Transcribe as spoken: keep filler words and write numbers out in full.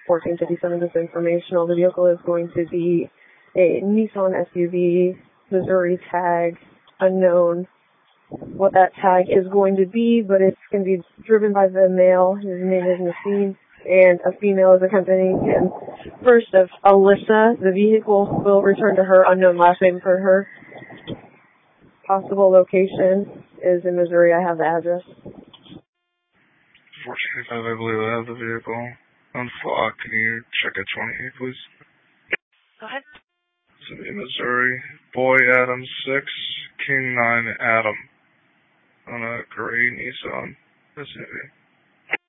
fourteen fifty-seven, this informational. The vehicle is going to be a Nissan S U V, Missouri tag, unknown what that tag is going to be, but it's going to be driven by the male. His name is Nassim, and a female is accompanying him. First of Alyssa, the vehicle will return to her, unknown last name for her. Possible location is in Missouri. I have the address. four twenty-five, I believe I have the vehicle. On flock, can you check at twenty-eight, please? Go ahead. City, Missouri. Boy Adam six, King nine Adam. On a gray Nissan S U V.